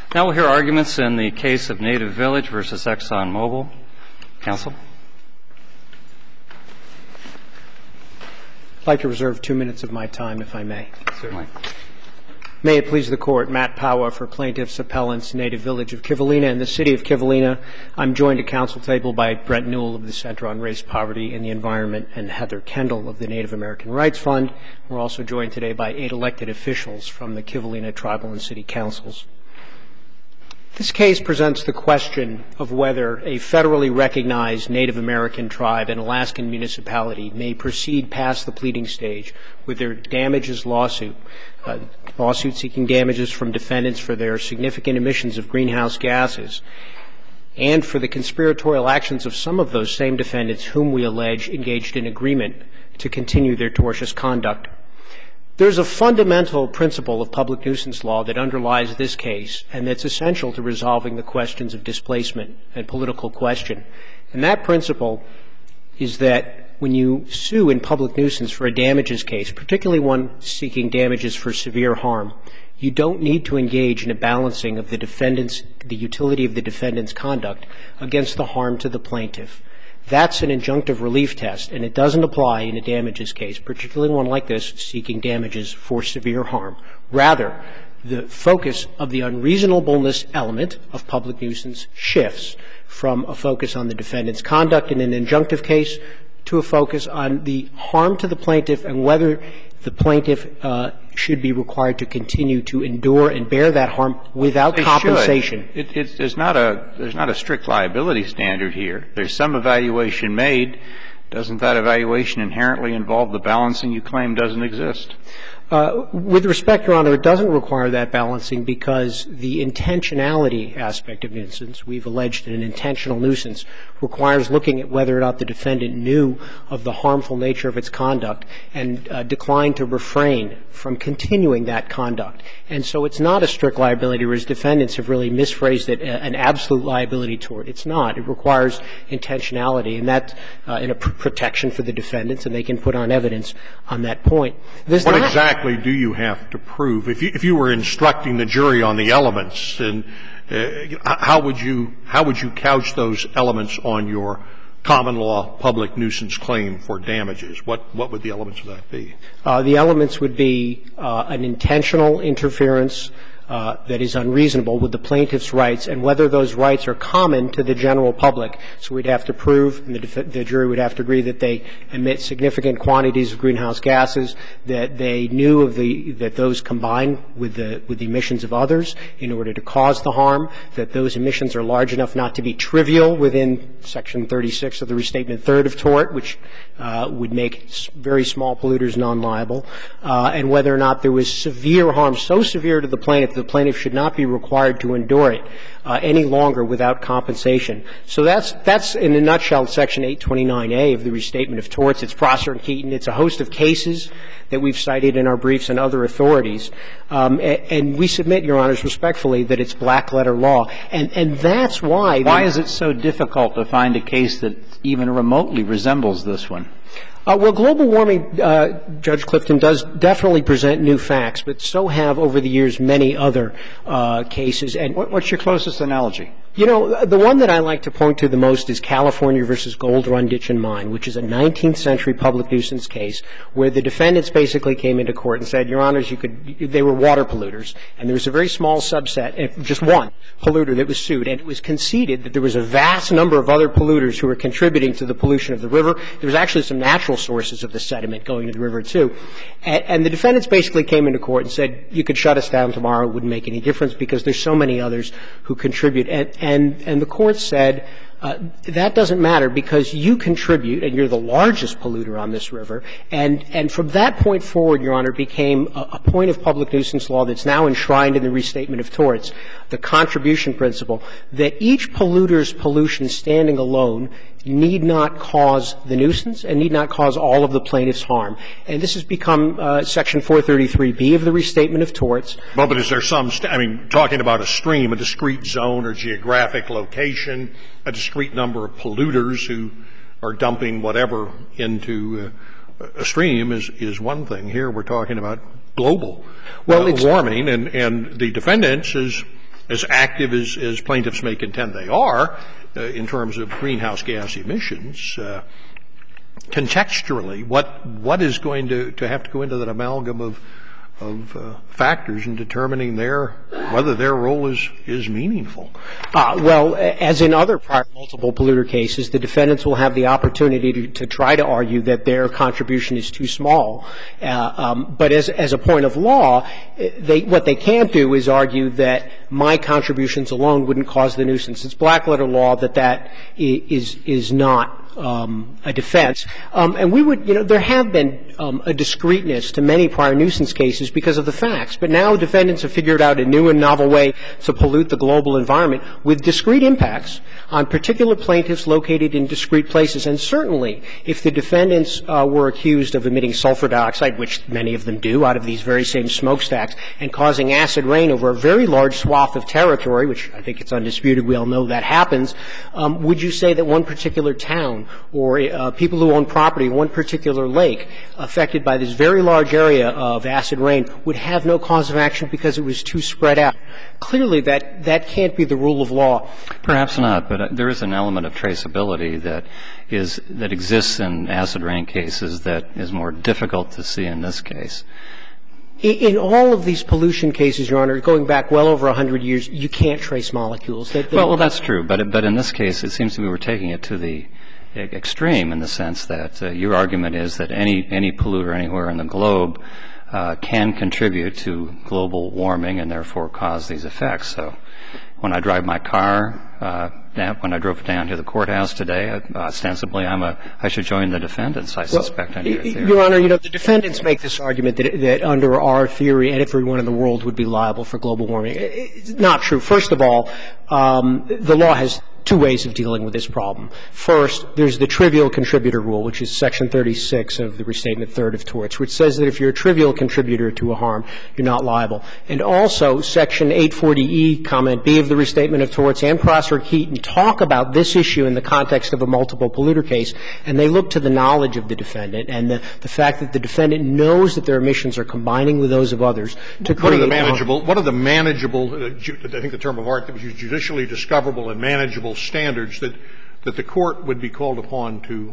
Now we'll hear arguments in the case of Native Village versus ExxonMobil. Counsel? I'd like to reserve 2 minutes of my time, if I may. Certainly. May it please the Court, Matt Powa for Plaintiffs' Appellants, Native Village of Kivalina and the City of Kivalina. I'm joined at council table by Brett Newell of the Center on Race, Poverty, and the Environment and Heather Kendall of the Native American Rights Fund. We're also joined today by 8 elected officials from the Kivalina Tribal and City Councils. This case presents the question of whether a federally recognized Native American tribe and Alaskan municipality may proceed past the pleading stage with their damages lawsuit seeking damages from defendants for their significant emissions of greenhouse gases and for the conspiratorial actions of some of those same defendants whom we allege engaged in agreement to continue their tortious conduct. There's a fundamental principle of public nuisance law that underlies this case and that's essential to resolving the questions of displacement and political question. And that principle is that when you sue in public nuisance for a damages case, particularly one seeking damages for severe harm, you don't need to engage in a balancing of the utility of the defendant's conduct against the harm to the plaintiff. That's an injunctive relief test, and it doesn't apply in a damages case, particularly one like this seeking damages for severe harm. Rather, the focus of the unreasonableness element of public nuisance shifts from a focus on the defendant's conduct in an injunctive case to a focus on the harm to the plaintiff and whether the plaintiff should be required to continue to endure and bear that harm without compensation. There's not a strict liability standard here. There's some evaluation made. Doesn't that evaluation inherently involve the balancing you claim doesn't exist? With respect, Your Honor, it doesn't require that balancing because the intentionality aspect of nuisance, we've alleged an intentional nuisance, requires looking at whether or not the defendant knew of the harmful nature of its conduct and declined to refrain from continuing that conduct. And so it's not a strict liability, whereas defendants have really misphrased it, an absolute liability tort. It's not. It requires intentionality, and that's in a protection for the defendants, and they can put on evidence on that point. What exactly do you have to prove? If you were instructing the jury on the elements, and how would you couch those elements on your common law public nuisance claim for damages? What would the elements of that be? The elements would be an intentional interference that is unreasonable with the plaintiff's rights and whether those rights are common to the general public. So we'd have to prove, and the jury would have to agree that they emit significant quantities of greenhouse gases, that they knew that those combine with the emissions of others in order to cause the harm, that those emissions are large enough not to be trivial within Section 36 of the Restatement Third of Tort, which would make very small polluters non-liable, and whether or not there was severe harm, so severe to the plaintiff should not be required to endure it any longer without compensation. So that's in a nutshell Section 829A of the Restatement of Torts. It's Prosser and Keaton. It's a host of cases that we've cited in our briefs and other authorities. And we submit, Your Honors, respectfully, that it's black-letter law. And that's why... Why is it so difficult to find a case that even remotely resembles this one? Well, global warming, Judge Clifton, does definitely present new facts, but so have over the years many other cases. And what's your closest analogy? You know, the one that I like to point to the most is California versus Gold Run Ditch and Mine, which is a 19th century public nuisance case where the defendants basically came into court and said, Your Honors, they were water polluters, and there was a very small subset, just one polluter that was sued, and it was conceded that there was a vast number of other polluters who were contributing to the pollution of the river. There was actually some natural sources of the sediment going to the river, too. And the defendants basically came into court and said, you could shut us down tomorrow, it wouldn't make any difference because there's so many others who contribute. And the court said, that doesn't matter because you contribute and you're the largest polluter on this river. And from that point forward, Your Honor, became a point of public nuisance law that's now enshrined in the Restatement of Torts, the contribution principle, that each polluter's pollution standing alone need not cause the nuisance and need not cause all of the plaintiff's harm. And this has become Section 433B of the Restatement of Torts. Well, but is there talking about a stream, a discrete zone or geographic location, a discrete number of polluters who are dumping whatever into a stream is one thing. Here we're talking about global warming, and the defendants, as as active as plaintiffs may contend they are in terms of greenhouse gas emissions, contextually, what is going to have to go into that amalgam of factors in determining whether their role is meaningful? Well, as in other prior multiple polluter cases, the defendants will have the opportunity to try to argue that their contribution is too small. But as a point of law, what they can't do is argue that my contributions alone wouldn't cause the nuisance. It's black-letter law that is not a defense. And we would, there have been a discreteness to many prior nuisance cases because of the facts. But now defendants have figured out a new and novel way to pollute the global environment with discrete impacts on particular plaintiffs located in discrete places. And certainly, if the defendants were accused of emitting sulfur dioxide, which many of them do, out of these very same smokestacks, and causing acid rain over a very large swath of territory, which I think it's undisputed, we all know that happens, would you say that one particular town or people who own property in one particular lake affected by this very large area of acid rain would have no cause of action because it was too spread out? Clearly, that can't be the rule of law. Perhaps not, but there is an element of traceability that exists in acid rain cases that is more difficult to see in this case. In all of these pollution cases, Your Honor, going back well over 100 years, you can't trace molecules. Well, that's true, but in this case, it seems to me we're taking it to the extreme in the sense that your argument is that any polluter anywhere in the globe can contribute to global warming and therefore cause these effects. So when I drive my car, when I drove down to the courthouse today, ostensibly I should join the defendants, I suspect, under your theory. Your Honor, the defendants make this argument that under our theory, everyone in the world would be liable for global warming. It's not true. First of all, the law has two ways of dealing with this problem. First, there's the trivial contributor rule, which is Section 36 of the Restatement Third of Torts, which says that if you're a trivial contributor to a harm, you're not liable. And also, Section 840E, Comment B of the Restatement of Torts, and Prosser Keaton talk about this issue in the context of a multiple polluter case, and they look to the knowledge of the defendant and the fact that the defendant knows that their emissions are combining with those of others to create What are the manageable, I think the term of art that was used, judicially discoverable and manageable standards that the court would be called upon to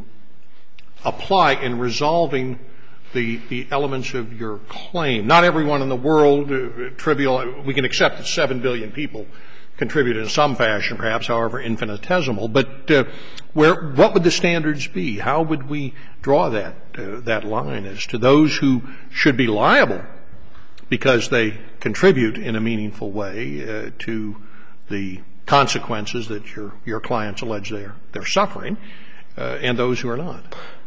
apply in resolving the elements of your claim? Not everyone in the world, trivial, we can accept that 7 billion people contribute in some fashion, perhaps, however infinitesimal, but what would the standards be? How would we draw that line as to those who should be liable because they contribute in a meaningful way to the consequences that your clients allege they're suffering, and those who are not?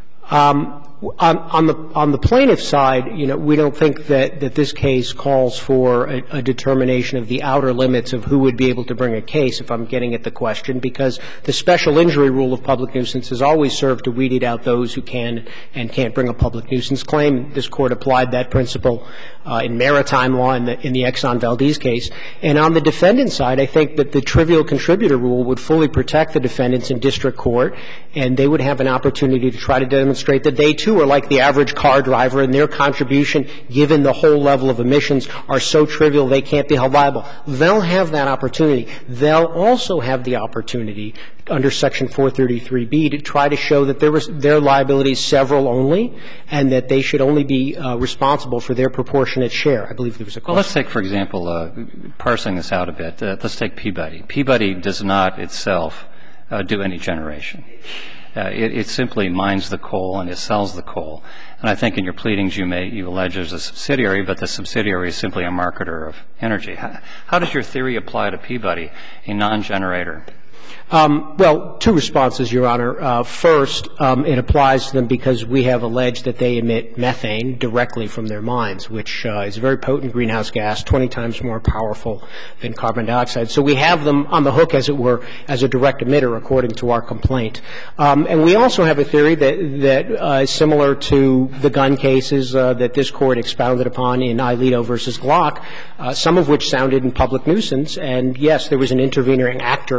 On the plaintiff's side, we don't think that this case calls for a determination of the outer limits of who would be able to bring a case, if I'm getting at the question, because the special injury rule of public nuisance has always served to weed out those who can and can't bring a public nuisance claim. This Court applied that principle in maritime law in the Exxon Valdez case. And on the defendant's side, I think that the trivial contributor rule would fully protect the defendants in district court, and they would have an opportunity to try to demonstrate that they, too, are like the average car driver, and their contribution, given the whole level of emissions, are so trivial they can't be held liable. They'll have that opportunity. They'll also have the opportunity under Section 433B to try to show that their liability is several only, and that they should only be responsible for their proportionate share. I believe there was a question. Well, let's take, for example, parsing this out a bit, let's take Peabody. Peabody does not itself do any generation. It simply mines the coal and it sells the coal. And I think in your pleadings you allege there's a subsidiary, but the subsidiary is simply a marketer of energy. How does your theory apply to Peabody, a non-generator? Well, two responses, Your Honor. First, it applies to them because we have alleged that they emit methane directly from their mines, which is a very potent greenhouse gas, 20 times more powerful than carbon dioxide. So we have them on the hook, as it were, as a direct emitter, according to our complaint. And we also have a theory that is similar to the gun cases that this Court expounded upon in Ailito versus Glock, some of which sounded in public nuisance. And, yes, there was an intervening actor who was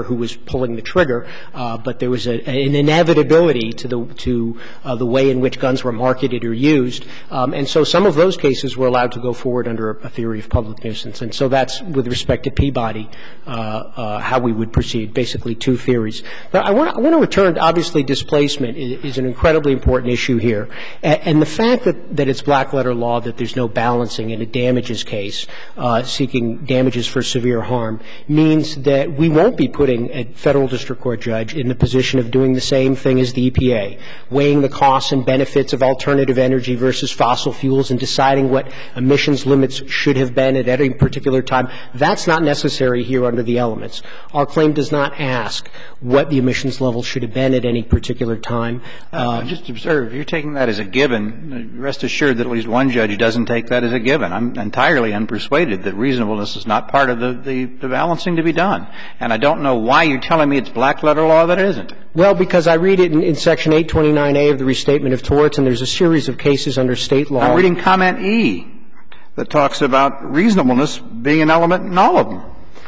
pulling the trigger, but there was an inevitability to the way in which guns were marketed or used. And so some of those cases were allowed to go forward under a theory of public nuisance. And so that's, with respect to Peabody, how we would proceed, basically two theories. But I want to return to, obviously, displacement is an incredibly important issue here. And the fact that it's black-letter law, that there's no balancing in a damages case, seeking damages for severe harm, means that we won't be putting a federal district court judge in the position of doing the same thing as the EPA, weighing the costs and benefits of alternative energy versus fossil fuels and deciding what emissions limits should have been at any particular time. That's not necessary here under the elements. Our claim does not ask what the emissions level should have been at any particular time. Just observe, if you're taking that as a given, rest assured that at least one judge doesn't take that as a given. I'm entirely unpersuaded that reasonableness is not part of the balancing to be done. And I don't know why you're telling me it's black-letter law that isn't. Well, because I read it in Section 829A of the Restatement of Torts, and there's a series of cases under state law. I'm reading Comment E that talks about reasonableness being an element in all of them.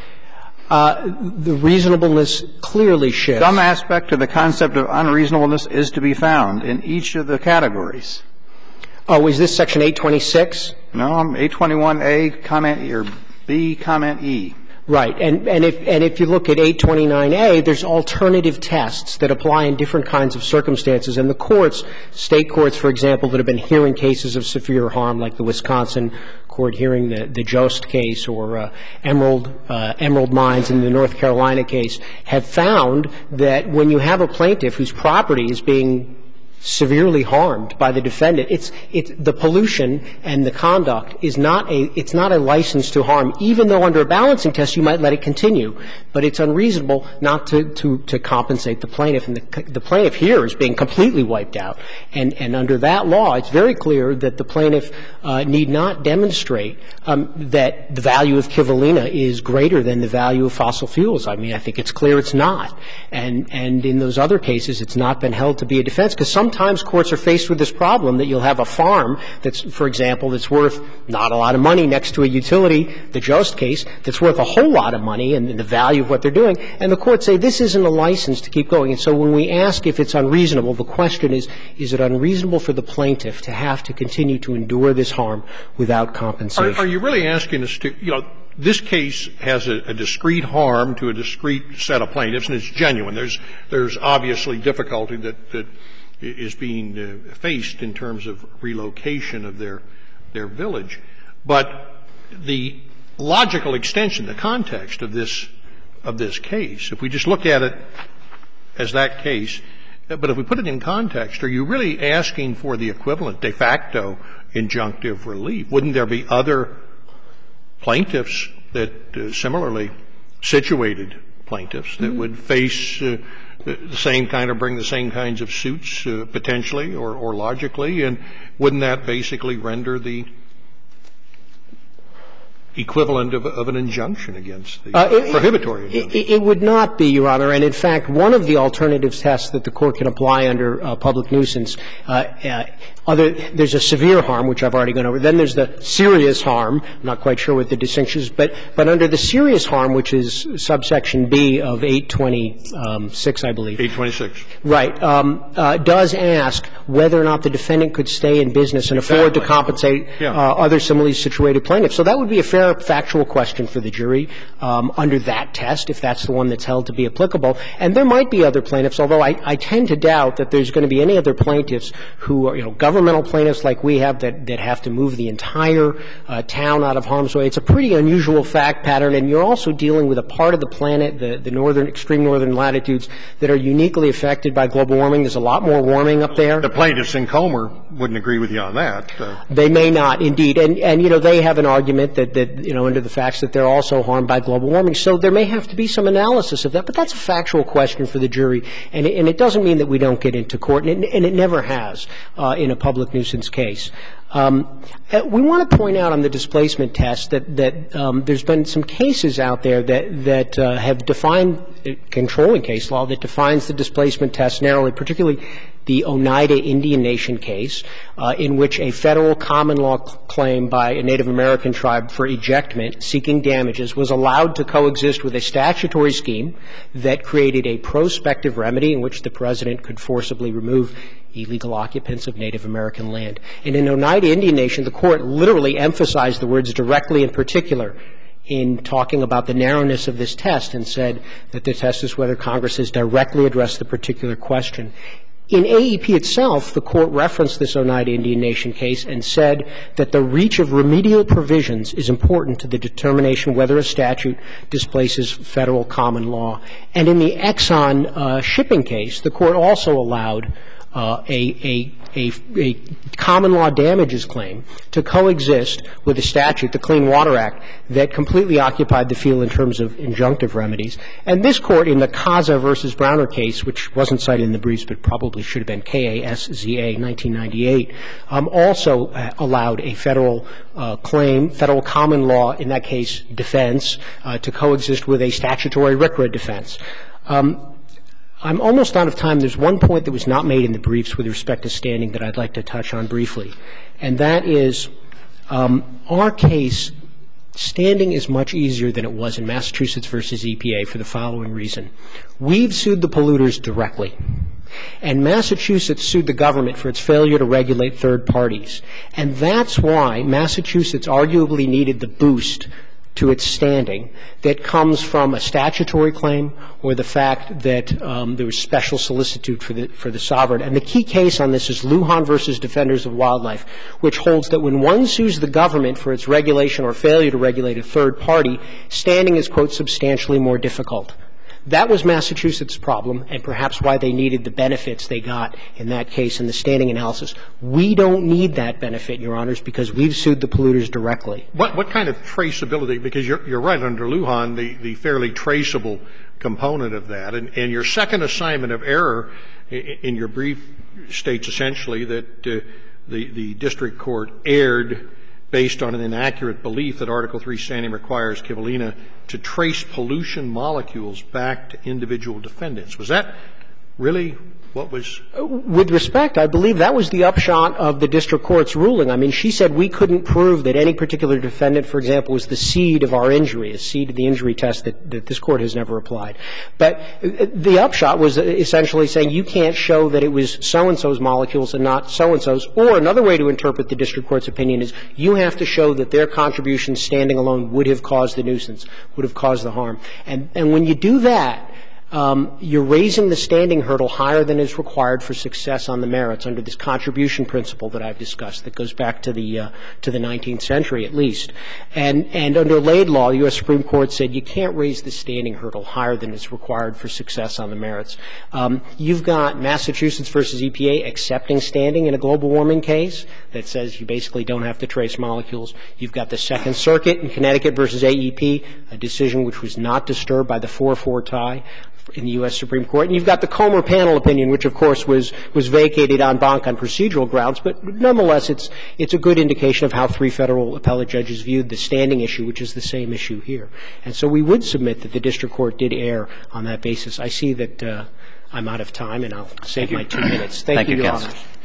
The reasonableness clearly shifts. Some aspect of the concept of unreasonableness is to be found in each of the categories. Oh, is this Section 826? No, 821A, Comment E, or B, Comment E. Right. And if you look at 829A, there's alternative tests that apply in different kinds of circumstances. And the courts, state courts, for example, that have been hearing cases of severe harm, like the Wisconsin court hearing the Jost case or Emerald Mines in the North Carolina case, have found that when you have a plaintiff whose property is being severely harmed by the defendant, it's the pollution and the conduct is it's not a license to harm, even though under a balancing test you might let it continue. But it's unreasonable not to compensate the plaintiff. And the plaintiff here is being completely wiped out. And under that law, it's very clear that the plaintiff need not demonstrate that the value of Kivalina is greater than the value of fossil fuels. I mean, I think it's clear it's not. And in those other cases, it's not been held to be a defense, because sometimes courts are faced with this problem that you'll have a farm that's, for example, that's worth not a lot of money next to a utility, the Jost case, that's worth a whole lot of money and the value of what they're doing. And the courts say this isn't a license to keep going. And so when we ask if it's unreasonable, the question is it unreasonable for the plaintiff to have to continue to endure this harm without compensation? Are you really asking us to, this case has a discrete harm to a discrete set of plaintiffs, and it's genuine. There's obviously difficulty that is being faced in terms of relocation of their village. But the logical extension, the context of this case, if we just look at it as that case, but if we put it in context, are you really asking for the equivalent de facto injunctive relief? Wouldn't there be other plaintiffs that similarly situated plaintiffs that would face the same kind of bring the same kinds of suits potentially or logically, and wouldn't that basically render the equivalent of an injunction against the prohibitory injunction? It would not be, Your Honor. And in fact, one of the alternative tests that the court can apply under public nuisance, there's a severe harm, which I've already gone over. Then there's the serious harm. I'm not quite sure what the distinction is. But under the serious harm, which is subsection B of 826, I believe. 826. Right. Does ask whether or not the defendant could stay in business and afford to compensate other similarly situated plaintiffs. So that would be a fair factual question for the jury under that test, if that's the one that's held to be applicable. And there might be other plaintiffs, although I tend to doubt that there's going to be any other plaintiffs who are, governmental plaintiffs like we have that have to move the entire town out of harm's way. It's a pretty unusual fact pattern, and you're also dealing with a part of the planet, the extreme northern latitudes, that are uniquely affected by global warming. There's a lot more warming up there. The plaintiffs in Comer wouldn't agree with you on that. They may not, indeed. And they have an argument that under the facts that they're also harmed by global warming. So there may have to be some analysis of that. But that's a factual question for the jury. And it doesn't mean that we don't get into court, and it never has in a public nuisance case. We want to point out on the displacement test that there's been some cases out there that have defined controlling case law that defines the displacement test narrowly, particularly the Oneida Indian Nation case, in which a federal common law claim by a Native American tribe for ejectment seeking damages was allowed to coexist with a statutory scheme that created a prospective remedy in which the president could forcibly remove illegal occupants of Native American land. And in Oneida Indian Nation, the court literally emphasized the words directly and particular in talking about the narrowness of this test and said that the test is whether Congress has directly addressed the particular question. In AEP itself, the court referenced this Oneida Indian Nation case and said that the reach of remedial provisions is important to the determination whether a statute displaces federal common law. And in the Exxon shipping case, the court also allowed a common law damages claim to coexist with a statute, the Clean Water Act, that completely occupied the field in terms of injunctive remedies. And this court, in the Kaza versus Browner case, which wasn't cited in the briefs but probably should have been KASZA 1998, also allowed a federal claim, federal common law, in that case defense, to coexist with a statutory RCRA defense. I'm almost out of time. There's one point that was not made in the briefs with respect to standing that I'd like to touch on briefly, and that is our case, standing is much easier than it was in Massachusetts versus EPA for the following reason. We've sued the polluters directly, and Massachusetts sued the government for its failure to regulate third parties. And that's why Massachusetts arguably needed the boost to its standing that comes from a statutory claim or the fact that there was special solicitude for the sovereign. And the key case on this is Lujan versus Defenders of Wildlife, which holds that when one sues the government for its regulation or failure to regulate a third party, standing is, quote, substantially more difficult. That was Massachusetts' problem and perhaps why they needed the benefits they got in that case in the standing analysis. We don't need that benefit, Your Honors, because we've sued the polluters directly. What kind of traceability? Because you're right, under Lujan, the fairly traceable component of that. And your second assignment of error in your brief states essentially that the district court erred based on an inaccurate belief that Article III standing requires Kivalina to trace pollution molecules back to individual defendants. Was that really what was? With respect, I believe that was the upshot of the district court's ruling. I mean, she said we couldn't prove that any particular defendant, for example, was the seed of our injury, a seed of the injury test that this court has never applied. But the upshot was essentially saying you can't show that it was so-and-so's molecules and not so-and-so's. Or another way to interpret the district court's opinion is you have to show that their contribution standing alone would have caused the nuisance, would have caused the harm. And when you do that, you're raising the standing hurdle higher than is required for success on the merits under this contribution principle that I've discussed that goes back to the 19th century at least. And under Laidlaw, the U.S. Supreme Court said you can't raise the standing hurdle higher than is required for success on the merits. You've got Massachusetts versus EPA accepting standing in a global warming case that says you basically don't have to trace molecules. You've got the Second Circuit in Connecticut versus AEP, a decision which was not disturbed by the 4-4 tie in the U.S. Supreme Court. And you've got the Comer panel opinion, which, of course, was vacated en banc on procedural grounds. But nonetheless, it's a good indication of how three federal appellate judges viewed the standing issue, which is the same issue here. And so we would submit that the district court did err on that basis. I see that I'm out of time, and I'll save my 2 minutes. Thank you, Your Honor.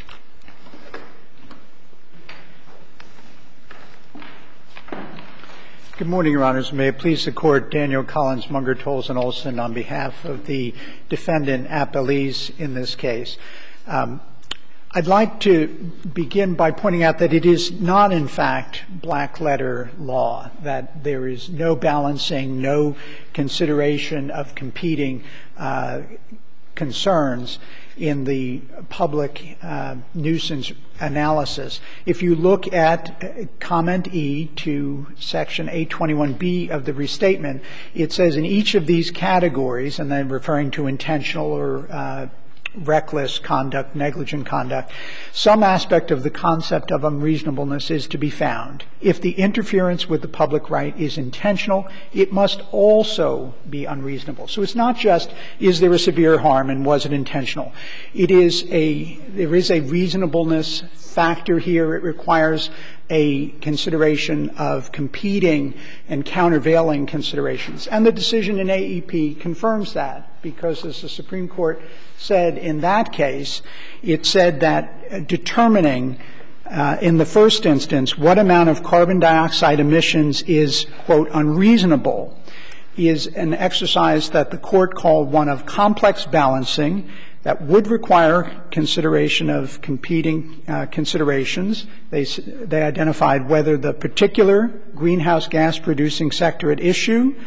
Good morning, Your Honors. May it please the Court, Daniel Collins, Munger, Tolson, Olson, on behalf of the defendant appellees in this case. I'd like to begin by pointing out that it is not, in fact, black-letter law, that there is no balancing, no consideration of competing concerns in the public nuisance analysis. If you look at Comment E to Section 821B of the restatement, it says in each of these categories, and then referring to intentional reckless conduct, negligent conduct, some aspect of the concept of unreasonableness is to be found. If the interference with the public right is intentional, it must also be unreasonable. So it's not just, is there a severe harm and was it intentional? There is a reasonableness factor here. It requires a consideration of competing and countervailing considerations. And the decision in AEP confirms that, because as the Supreme Court said in that case, it said that determining in the first instance what amount of carbon dioxide emissions is, quote, unreasonable is an exercise that the court called one of complex balancing that would require consideration of competing considerations. They identified whether the particular greenhouse gas producing sector at issue,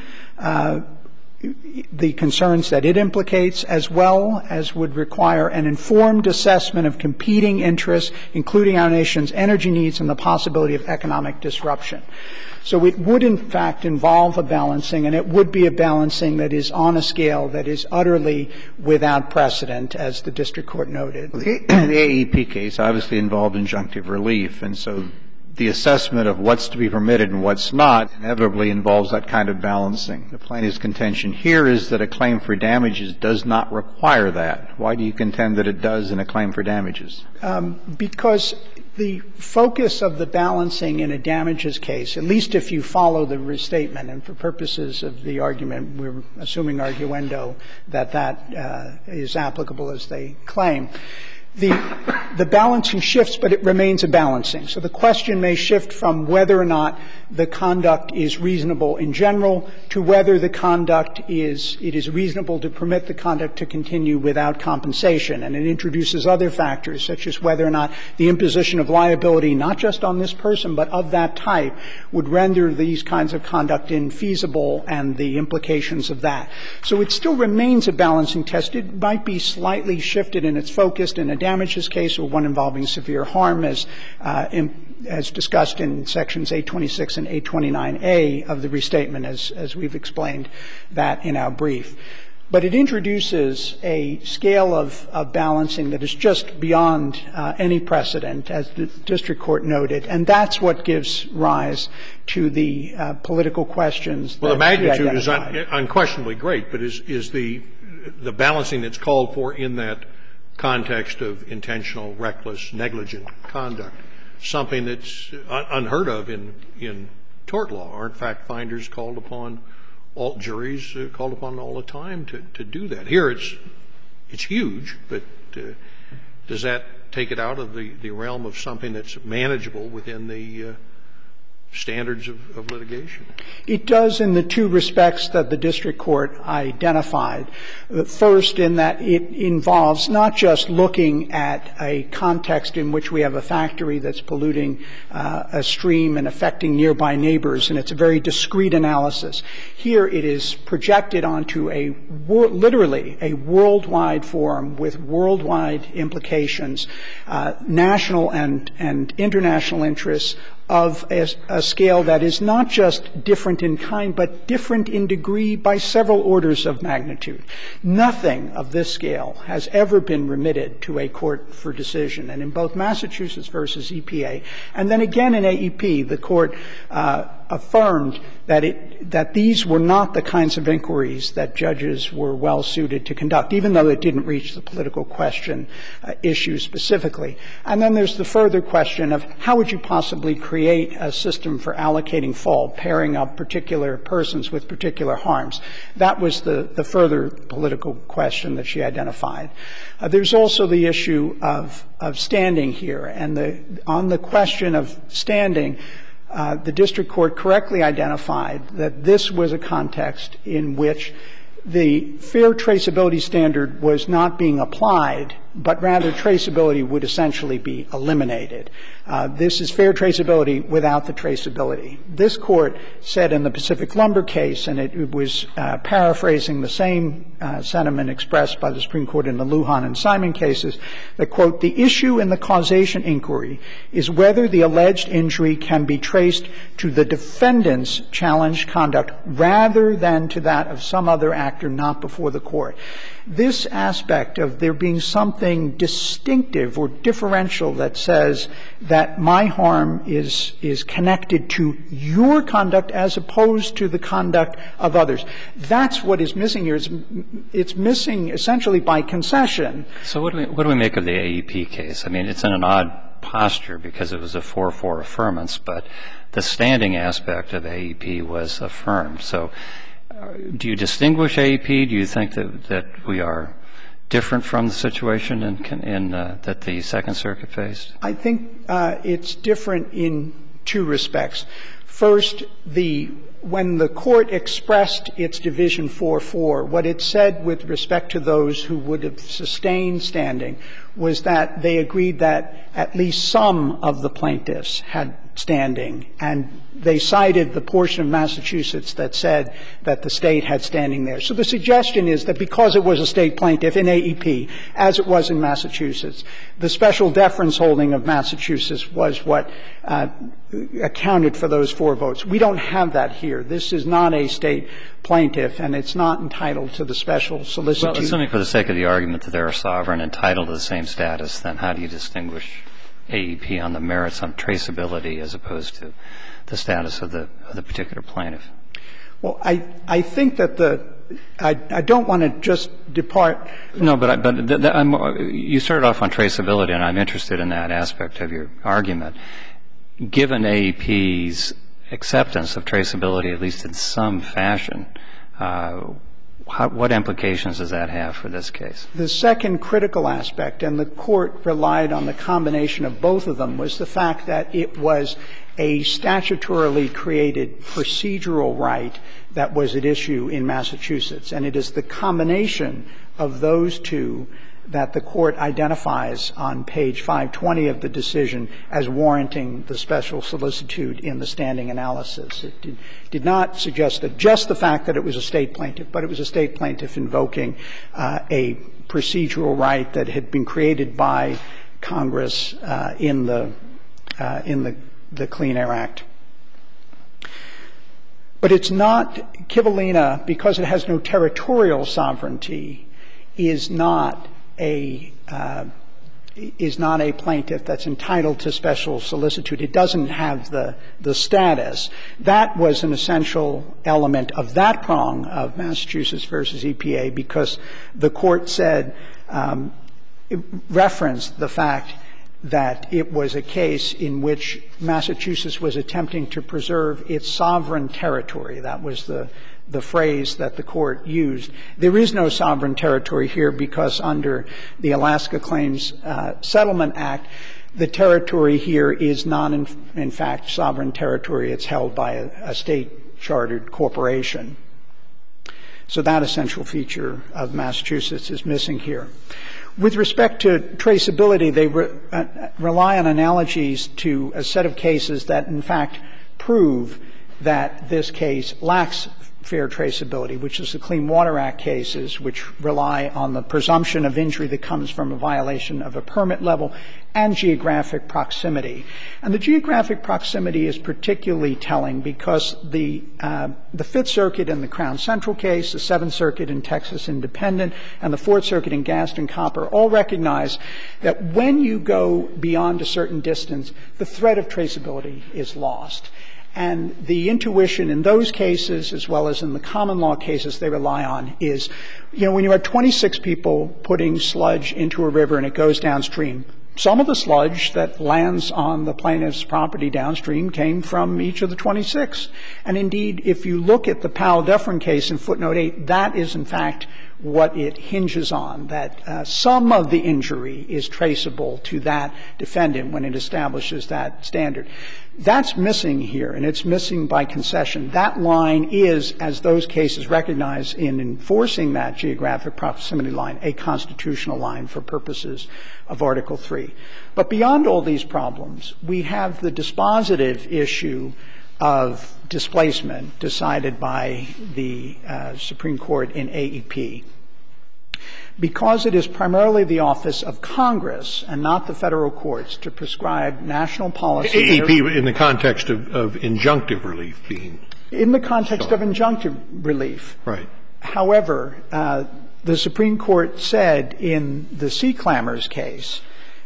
the concerns that it implicates, as well as would require an informed assessment of competing interests, including our nation's energy needs and the possibility of economic disruption. So it would, in fact, involve a balancing, and it would be a balancing that is on a scale that is utterly without precedent, as the district court noted. The AEP case obviously involved injunctive relief, and so the assessment of what's to be permitted and what's not inevitably involves that kind of balancing. The plaintiff's contention here is that a claim for damages does not require that. Why do you contend that it does in a claim for damages? Because the focus of the balancing in a damages case, at least if you follow the restatement, and for purposes of the argument, we're assuming arguendo that that is applicable as they claim, the balancing shifts, but it remains a balancing. So the question may shift from whether or not the conduct is reasonable in general to whether the conduct it is reasonable to permit the conduct to continue without compensation. And it introduces other factors, such as whether or not the imposition of liability, not just on this person, but of that type, would render these kinds of conduct infeasible and the implications of that. So it still remains a balancing test. It might be slightly shifted in its focus in a damages case or one involving severe harm, as discussed in sections 826 and 829A of the restatement, as we've explained that in our brief. But it introduces a scale of balancing that is just beyond any precedent, as the district court noted, and that's what gives rise to the political questions. Well, the magnitude is unquestionably great, but is the balancing that's called for in that context of intentional, reckless, negligent conduct something that's unheard of in tort law? Aren't fact finders called upon, all juries called upon all the time to do that? Here it's huge, but does that take it out of the realm of something that's manageable within the standards of litigation? It does in the two respects that the district court identified. First, in that it involves not just looking at a context in which we have a factory that's polluting a stream and affecting nearby neighbors, and it's a very discrete analysis. Here it is projected onto literally a worldwide forum with worldwide implications, national and international interests, of a scale that is not just different in kind, but different in degree by several orders of magnitude. Nothing of this scale has ever been remitted to a court for decision. And in both Massachusetts versus EPA, and then again in AEP, the court affirmed that these were not the kinds of inquiries that judges were well suited to conduct, even though it didn't reach the political question issue specifically. And then there's the further question of how would you possibly create a system for allocating fault, pairing up particular persons with particular harms. That was the further political question that she identified. There's also the issue of standing here. And on the question of standing, the district court correctly identified that this was a context in which the fair traceability standard was not being applied, but rather traceability would essentially be eliminated. This is fair traceability without the traceability. This Court said in the Pacific Lumber case, and it was paraphrasing the same sentiment expressed by the Supreme Court in the Lujan and Simon cases, that, quote, "The issue in the causation inquiry is whether the alleged injury can be traced to the defendant's challenged conduct rather than to that of some other actor not before the court." This aspect of there being something distinctive or differential that says that my harm is connected to your conduct as opposed to the conduct of others, that's what is missing here. It's missing essentially by concession. So what do we make of the AEP case? I mean, it's in an odd posture because it was a 4-4 affirmance, but the standing aspect of AEP was affirmed. So do you distinguish AEP? Do you think that we are different from the situation that the Second Circuit faced? I think it's different in two respects. First, when the Court expressed its division 4-4, what it said with respect to those who would have sustained standing was that they agreed that at least some of the plaintiffs had standing, and they cited the portion of Massachusetts that said that the State had standing there. So the suggestion is that because it was a State plaintiff in AEP, as it was in Massachusetts, the special deference holding of Massachusetts was what accounted for those 4 votes. We don't have that here. This is not a State plaintiff, and it's not entitled to the special solicitude. Well, assuming for the sake of the argument that they're a sovereign entitled to the same status, then how do you distinguish AEP on the merits on traceability as opposed to the status of the particular plaintiff? Well, I think that I don't want to just depart. No, but you started off on traceability, and I'm interested in that aspect of your argument. Given AEP's acceptance of traceability, at least in some fashion, what implications does that have for this case? The second critical aspect, and the Court relied on the combination of both of them, was the fact that it was a statutorily created procedural right that was at issue in Massachusetts. And it is the combination of those two that the Court identifies on page 520 of the decision as warranting the special solicitude in the standing analysis. It did not suggest that just the fact that it was a State plaintiff, but it was a State plaintiff invoking a procedural right that had been created by Congress in the Clean Air Act. But it's not Kivalina, because it has no territorial sovereignty, is not a plaintiff that's entitled to special solicitude. It doesn't have the status. That was an essential element of that prong of Massachusetts versus EPA, because the Court said, referenced the fact that it was a case in which Massachusetts was attempting to preserve its sovereign territory. That was the phrase that the Court used. There is no sovereign territory here because under the Alaska Claims Settlement Act, the territory here is not, in fact, sovereign territory. It's held by a State-chartered corporation. So that essential feature of Massachusetts is missing here. With respect to traceability, they rely on analogies to a set of cases that, in fact, prove that this case lacks fair traceability, which is the Clean Water Act cases, which rely on the presumption of injury that comes from a violation of a permit level, and geographic proximity. And the geographic proximity is particularly telling because the Fifth Circuit in the Crown Central case, the Seventh Circuit in Texas Independent, and the Fourth Circuit in Gaston Copper all recognize that when you go beyond a certain distance, the threat of traceability is lost. And the intuition in those cases, as well as in the common law cases they rely on, is, when you have 26 people putting sludge into a river and it goes downstream, some of the sludge that lands on the plaintiff's property downstream came from each of the 26. And indeed, if you look at the Powell-Dufferin case in footnote 8, that is in fact what it hinges on, that some of the injury is traceable to that defendant when it establishes that standard. That's missing here, and it's missing by concession. That line is, as those cases recognize in enforcing that geographic proximity line, a constitutional line for purposes of Article 3. But beyond all these problems, we have the dispositive issue of displacement decided by the Supreme Court in AEP. Because it is primarily the office of Congress and not the federal courts to prescribe national policy. AEP in the context of injunctive relief being. In the context of injunctive relief. Right. However, the Supreme Court said in the Sea Clamors case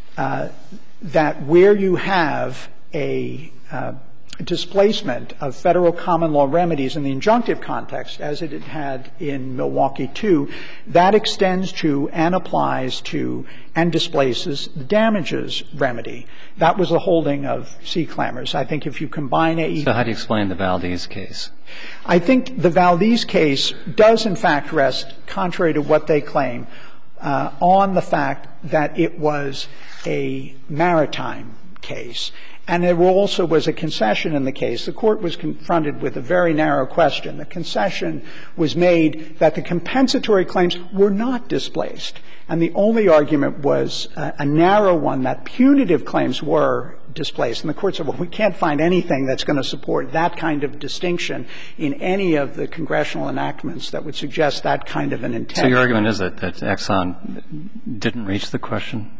that where you have a displacement of federal common law remedies in the injunctive context, as it had in Milwaukee 2, that extends to and applies to and displaces the damages remedy. That was the holding of Sea Clamors. I think if you combine AEP. So how do you explain the Valdez case? I think the Valdez case does in fact rest, contrary to what they claim, on the fact that it was a maritime case. And there also was a concession in the case. The Court was confronted with a very narrow question. The concession was made that the compensatory claims were not displaced. And the only argument was a narrow one, that punitive claims were displaced. And the Court said, well, we can't find anything that's going to support that kind of distinction in any of the congressional enactments that would suggest that kind of an intent. So your argument is that Exxon didn't reach the question?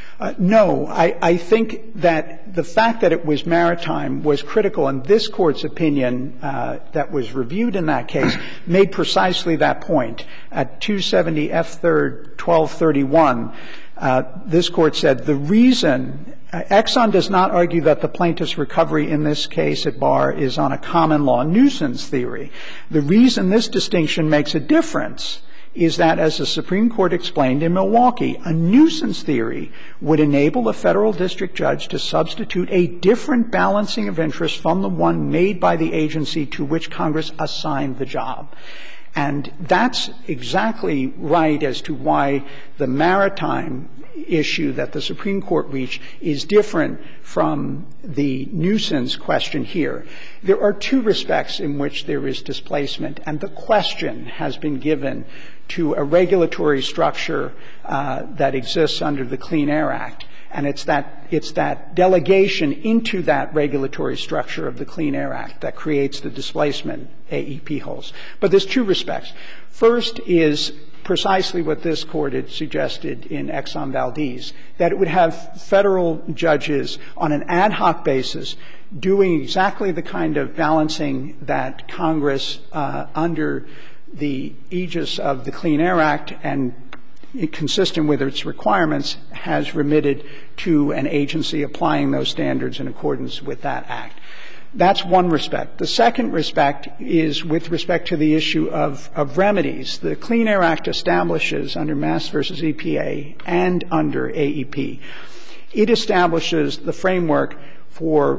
No. I think that the fact that it was maritime was critical, and this Court's opinion that was reviewed in that case made precisely that point. At 270 F. 3rd, 1231, this Court said, the reason Exxon does not argue that the plaintiff's recovery in this case at bar is on a common law nuisance theory. The reason this distinction makes a difference is that, as the Supreme Court explained in Milwaukee, a nuisance theory would enable a federal district judge to substitute a different balancing of interests from the one made by the agency to which Congress assigned the job. And that's exactly right as to why the maritime issue that the Supreme Court reached is different from the nuisance question here. There are two respects in which there is displacement, and the question has been given to a regulatory structure that exists under the Clean Air Act. And it's that delegation into that regulatory structure of the Clean Air Act that creates the displacement AEP holds. But there's two respects. First is precisely what this Court had suggested in Exxon Valdez, that it would have federal judges on an ad hoc basis doing exactly the kind of balancing that Congress, under the aegis of the Clean Air Act and consistent with its requirements, has remitted to an agency applying those standards in accordance with that act. That's one respect. The second respect is with respect to the issue of remedies. The Clean Air Act establishes under Mass versus EPA and under AEP, it establishes the framework for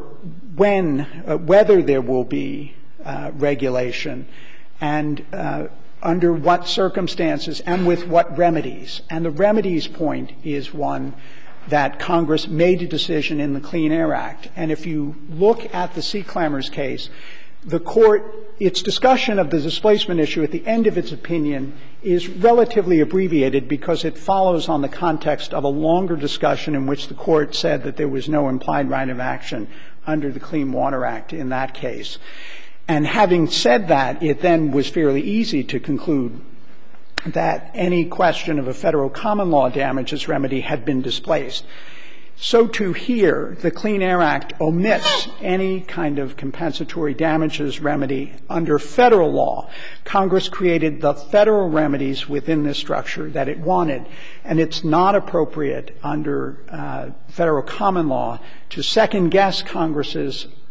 whether there will be regulation and under what circumstances and with what remedies. And the remedies point is one that Congress made a decision in the Clean Air Act. And if you look at the Sea Clamors case, the Court, its discussion of the displacement issue at the end of its opinion is relatively abbreviated because it follows on the context of a longer discussion in which the Court said that there was no implied right of action under the Clean Water Act in that case. And having said that, it then was fairly easy to conclude that any question of a federal common law damages remedy had been displaced. So too here, the Clean Air Act omits any kind of compensatory damages remedy under federal law. Congress created the federal remedies within this structure that it wanted, and it's not appropriate under federal common law to second-guess Congress's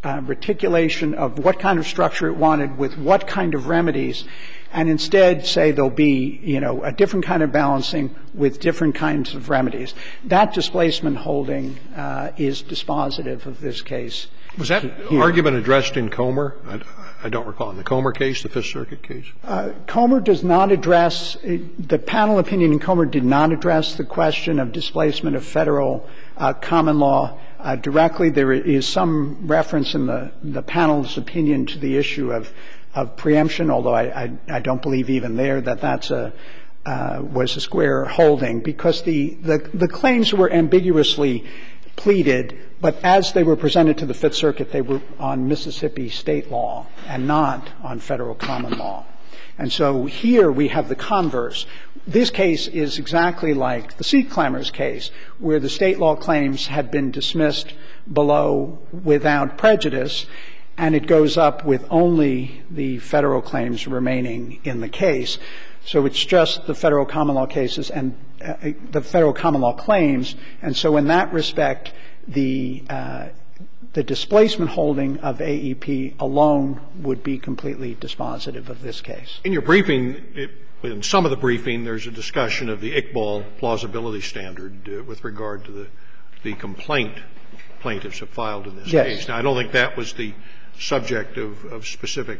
reticulation of what kind of structure it wanted with what kind of remedies, and instead say there'll be, a different kind of balancing with different kinds of remedies. That displacement holding is dispositive of this case. Was that argument addressed in Comer? I don't recall. In the Comer case, the Fifth Circuit case? Comer does not address – the panel opinion in Comer did not address the question of displacement of Federal common law directly. There is some reference in the panel's opinion to the issue of preemption, although I don't believe even there that that's was a square holding, because the claims were ambiguously pleaded, but as they were presented to the Fifth Circuit, they were on Mississippi state law and not on Federal common law. And so here we have the converse. This case is exactly like the seat clambers case, where the state law claims had been dismissed below without prejudice, and it goes up with only the Federal claims remaining in the case. So it's just the Federal common law cases and the Federal common law claims. And so in that respect, the displacement holding of AEP alone would be completely dispositive of this case. In your briefing, in some of the briefing, there's a discussion of the Iqbal plausibility standard with regard to the complaint plaintiffs have filed in this case. Now, I don't think that was the subject of specific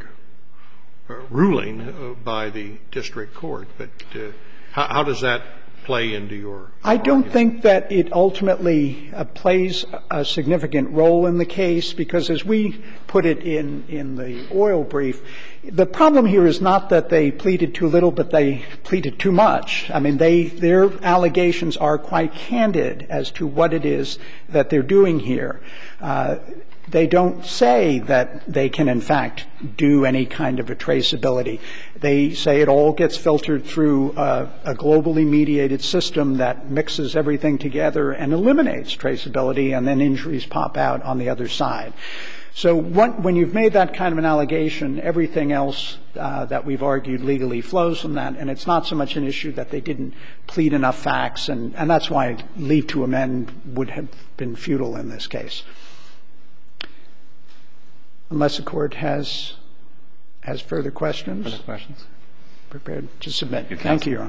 ruling by the district court, but how does that play into your argument? I don't think that it ultimately plays a significant role in the case, because as we put it in the oil brief, the problem here is not that they pleaded too little, but they pleaded too much. I mean, their allegations are quite candid as to what it is that they're doing here. They don't say that they can, in fact, do any kind of a traceability. They say it all gets filtered through a globally mediated system that mixes everything together and eliminates traceability, and then injuries pop out on the other side. So when you've made that kind of an allegation, everything else that we've argued legally flows from that, and it's not so much an issue that they didn't plead enough facts, and that's why leave to amend would have been futile in this case. Unless the Court has further questions. Further questions? Prepared to submit. Thank you, Your Honor.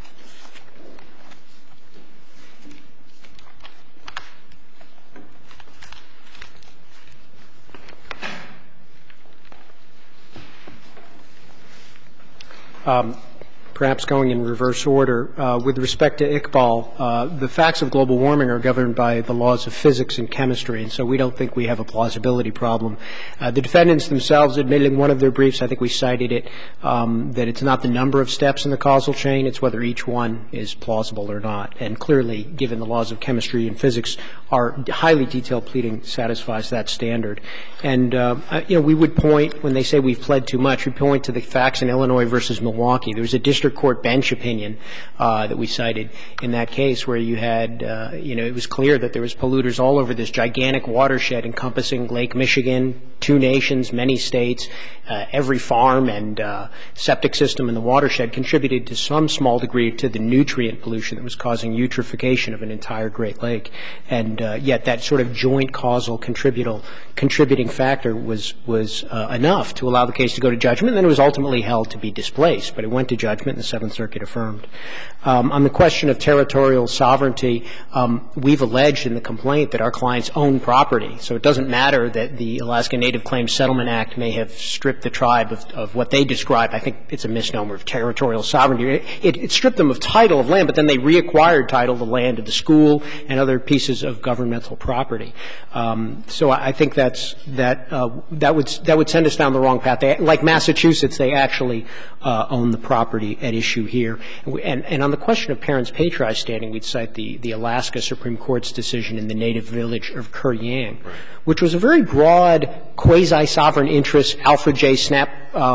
Perhaps going in reverse order, with respect to Iqbal, the facts of global warming are governed by the laws of physics and chemistry, and so we don't think we have a plausibility problem. The defendants themselves admitted in one of their briefs, I think we cited it, that it's not the number of steps in the causal chain, it's whether each one is plausible or not. And clearly, given the laws of chemistry and physics, our highly detailed pleading satisfies that standard. And, we would point, when they say we've pled too much, we point to the facts in Illinois versus Milwaukee. There was a district court bench opinion that we cited in that case where you had, it was clear that there was polluters all over this gigantic watershed encompassing Lake Michigan, 2 nations, many states. Every farm and septic system in the watershed contributed to some small degree to the nutrient pollution that was causing eutrophication of an entire Great Lake. And yet that sort of joint causal contributing factor was enough to allow the case to go to judgment, and then it was ultimately held to be displaced. But it went to judgment, and the Seventh Circuit affirmed. On the question of territorial sovereignty, we've alleged in the complaint that our clients own property. So it doesn't matter that the Alaska Native Claims Settlement Act may have stripped the tribe of what they describe. I think it's a misnomer of territorial sovereignty. It stripped them of title of land, but then they reacquired title of the land of the school and other pieces of governmental property. So I think that would send us down the wrong path. Like Massachusetts, they actually own the property at issue here. And on the question of parents' patriarch standing, we'd cite the Alaska Supreme Court's decision in the native village of Kuryang, which was a very broad, quasi-sovereign interest, Alfred J. Snap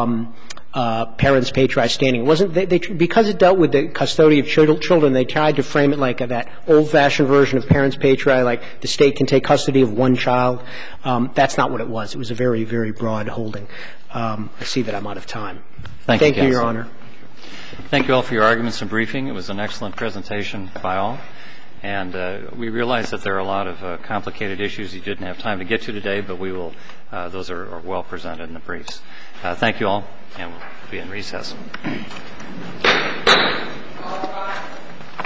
parents' patriarch standing. It wasn't because it dealt with the custody of children, they tried to frame it like that old-fashioned version of parents' patriarch, like the state can take custody of one child. That's not what it was. It was a very, very broad holding. I see that I'm out of time. Thank you, Your Honor. Thank you all for your arguments and briefing. It was an excellent presentation by all. And we realize that there are a lot of complicated issues you didn't have time to get to today, but we will, those are well presented in the briefs. Thank you all, and we'll be in recess.